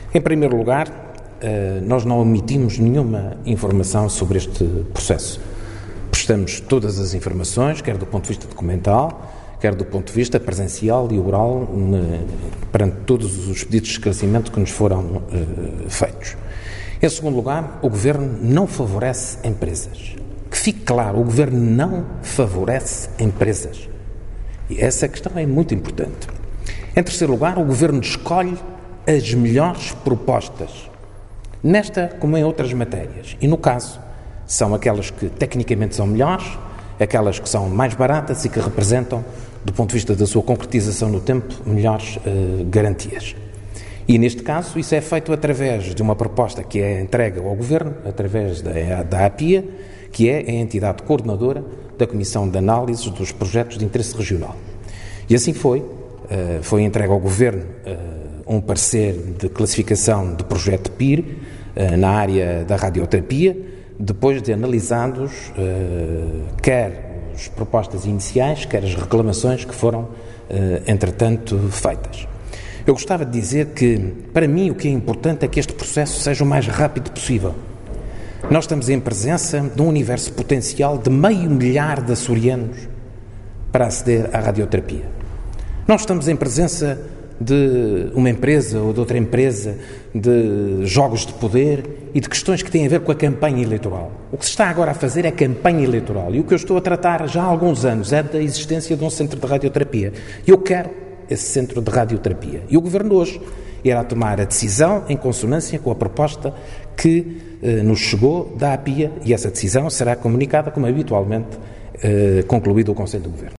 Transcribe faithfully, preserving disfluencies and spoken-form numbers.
Em primeiro lugar, nós não omitimos nenhuma informação sobre este processo. Prestamos todas as informações, quer do ponto de vista documental, quer do ponto de vista presencial e oral, perante todos os pedidos de esclarecimento que nos foram uh, feitos. Em segundo lugar, o Governo não favorece empresas. Que fique claro, o Governo não favorece empresas. E essa questão é muito importante. Em terceiro lugar, o Governo escolhe as melhores propostas, nesta como em outras matérias. E no caso, são aquelas que tecnicamente são melhores, aquelas que são mais baratas e que representam, do ponto de vista da sua concretização no tempo, melhores uh, garantias. E neste caso isso é feito através de uma proposta que é entregue ao Governo, através da, da APIA, que é a entidade coordenadora da Comissão de Análise dos Projetos de Interesse Regional. E assim foi, uh, foi entregue ao Governo uh, um parecer de classificação de projeto P I R uh, na área da radioterapia, depois de analisados uh, quer as propostas iniciais, quer as reclamações que foram, uh, entretanto, feitas. Eu gostava de dizer que, para mim, o que é importante é que este processo seja o mais rápido possível. Nós estamos em presença de um universo potencial de meio milhar de açorianos para aceder à radioterapia. Nós estamos em presença de uma empresa ou de outra empresa, de jogos de poder e de questões que têm a ver com a campanha eleitoral. O que se está agora a fazer é campanha eleitoral e o que eu estou a tratar já há alguns anos é da existência de um centro de radioterapia. E eu quero esse centro de radioterapia. E o Governo hoje irá tomar a decisão em consonância com a proposta que eh, nos chegou da APIA e essa decisão será comunicada como habitualmente eh, concluído o Conselho do Governo.